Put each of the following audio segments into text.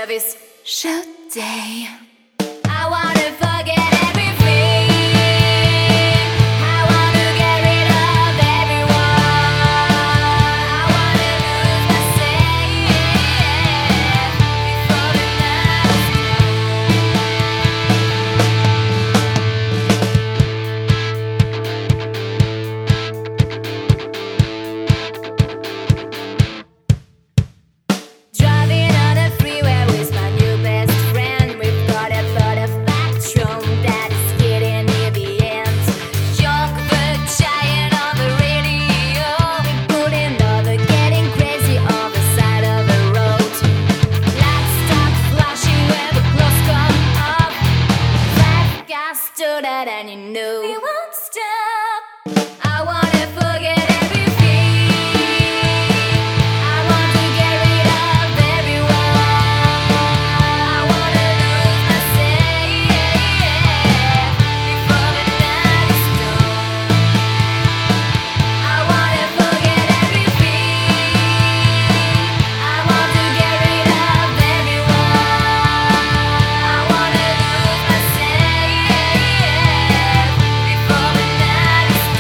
this show day. I wanna forget everything. I wanna get rid of everyone. I wanna lose myself before the night's driving on the freeway with my new best friend. We've got a lot of backdrum that is getting near the end. Joke the giant on the radio. Putting all the getting crazy on the side of the road. Lights start flashing when the clocks come up. 5 gas stood out and you know we won't stop. I wanna forget everything. I want to get rid of everyone. I wanna lose myself before the night is done. I wanna forget everything. I want to get rid of everyone. I wanna lose myself before the night is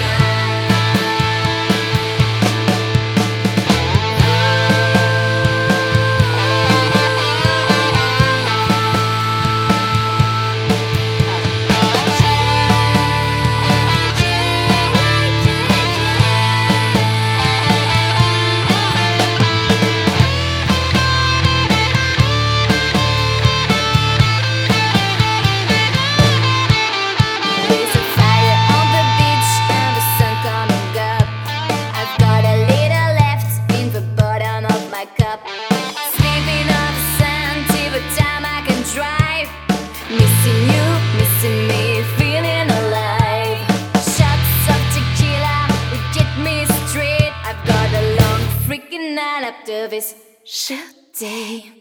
There's a fire on the beach and the sun coming up. I've got a little left in the bottom of my cup. Sleeping on the sand till the time I can drive. Missing you, missing me, feeling alive. Shots of tequila will get me straight. I've got a long freaking night after this show day.